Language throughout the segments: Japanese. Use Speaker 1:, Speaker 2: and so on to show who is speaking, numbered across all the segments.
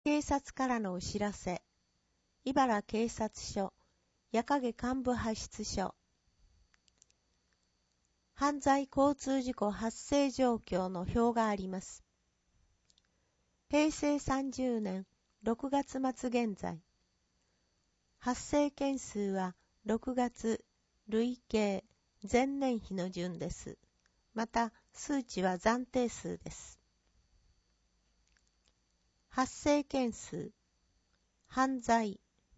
Speaker 1: 警察からのお知らせ。茨警察署、矢影幹部派出所。犯罪交通事故発生状況の表があります。平成30年6月末現在。発生件数は6月累計前年比の順です。また数値は暫定数です。発生件数、犯罪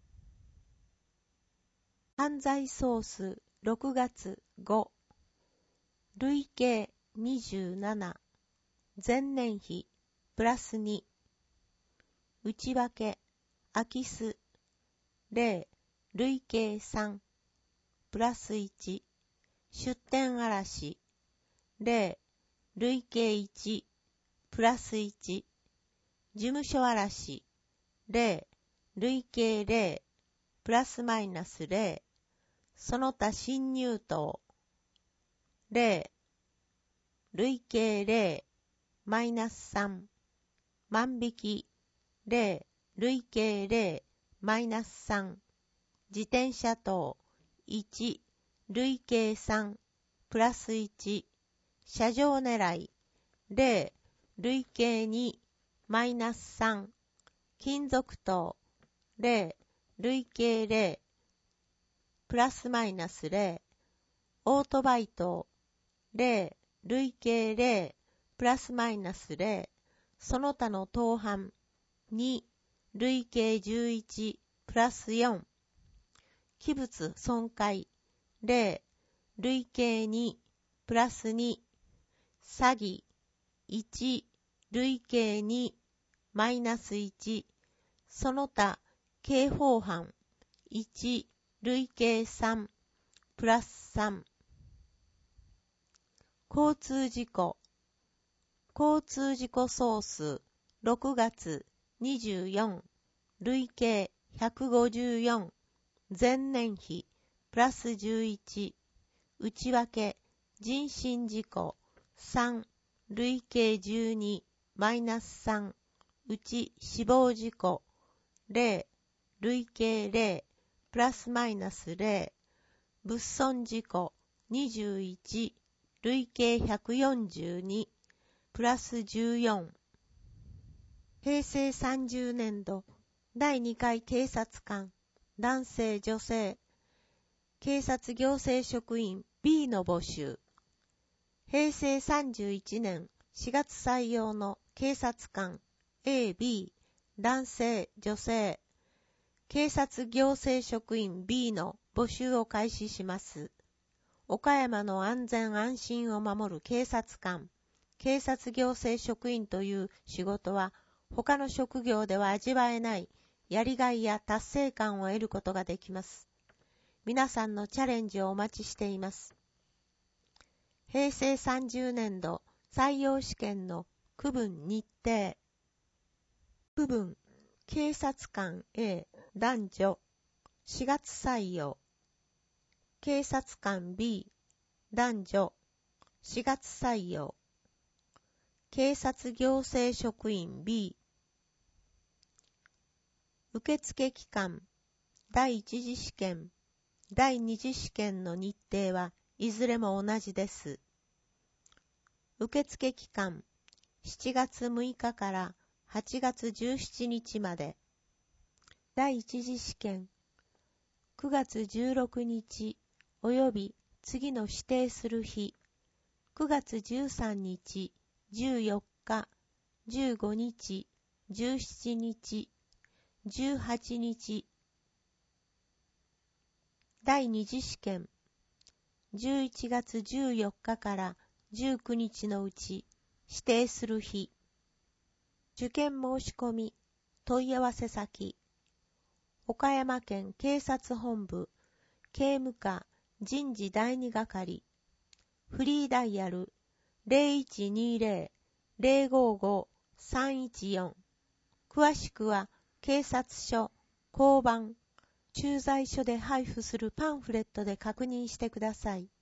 Speaker 1: 総数6月5、累計27、前年比プラス2、内訳空き巣0、累計3、プラス1、出店嵐0、累計1、プラス1、事務所嵐0、累計0、プラスマイナス0、その他侵入等0、累計0、マイナス3、万引き0、累計0、マイナス3、自転車等1、累計3、プラス1、車上狙い0、累計2、マイナス3、金属等0、累計0、プラスマイナス0、オートバイ等0、累計0、プラスマイナス0、その他の当犯2、累計11、プラス4、器物損壊0、累計2、プラス2、詐欺1、累計2、マイナス1、その他刑法犯1、累計3、プラス3。交通事故総数6月24、累計154、前年比プラス11、内訳人身事故3、累計12、マイナス3、うち死亡事故0、累計0、プラスマイナス0、物損事故21、累計142、プラス14。平成30年度第2回警察官男性女性警察行政職員 B の募集。平成31年4月採用の警察官 A、B 男性女性警察行政職員 B の募集を開始します。岡山の安全安心を守る警察官、警察行政職員という仕事は他の職業では味わえないやりがいや達成感を得ることができます。皆さんのチャレンジをお待ちしています。平成30年度採用試験の区分日程。区分、警察官 A 男女4月採用。警察官 B 男女4月採用。警察行政職員 B 受付期間第一次試験第二次試験の日程はいずれも同じです。受付期間7月6日から8月17日まで。第一次試験9月16日および次の指定する日9月13日、14日、15日、17日、18日。第二次試験11月14日から19日のうち指定する日。受験申し込み問い合わせ先岡山県警察本部警務課人事第二係フリーダイヤル 0120-055-314 詳しくは警察署、交番、駐在所で配布するパンフレットで確認してください。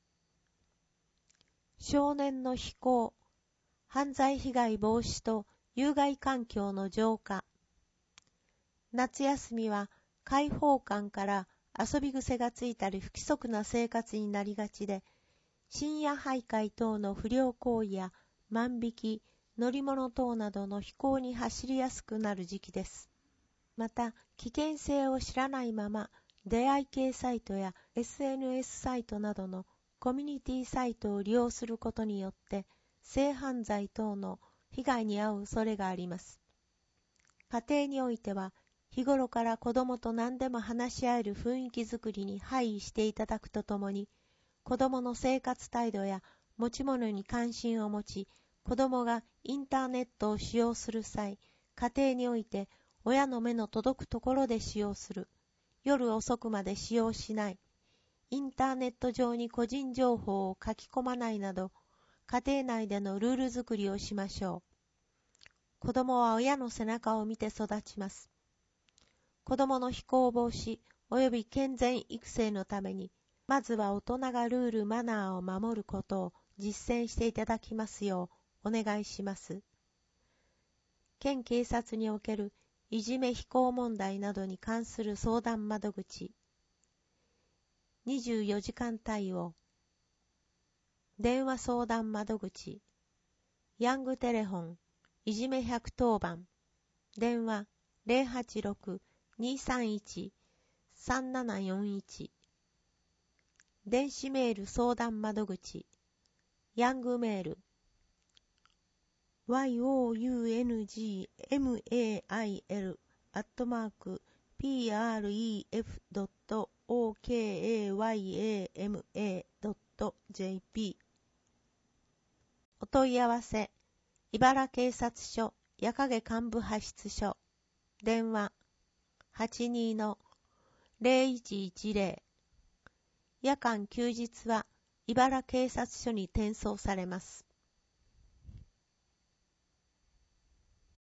Speaker 1: 少年の非行、犯罪被害防止と有害環境の浄化。夏休みは開放感から遊び癖がついたり不規則な生活になりがちで、深夜徘徊等の不良行為や万引き、乗り物等などの非行に走りやすくなる時期です。また、危険性を知らないまま、出会い系サイトや SNS サイトなどのコミュニティサイトを利用することによって、性犯罪等の被害に遭う恐れがあります。家庭においては、日頃から子供と何でも話し合える雰囲気づくりに配慮していただくとともに、子供の生活態度や持ち物に関心を持ち、子供がインターネットを使用する際、家庭において親の目の届くところで使用する、夜遅くまで使用しない、インターネット上に個人情報を書き込まないなど、家庭内でのルール作りをしましょう。子供は親の背中を見て育ちます。子供の非行防止及び健全育成のために、まずは大人がルール・マナーを守ることを実践していただきますようお願いします。県警察におけるいじめ非行問題などに関する相談窓口。24時間対応。電話相談窓口。ヤングテレフォン、いじめ110番。電話 086-231-3741。電子メール相談窓口。ヤングメール。youngmail@pref.okayama.jp。 お問い合わせ、茨警察署矢影幹部派出所。電話 82-0110。夜間休日は茨警察署に転送されます。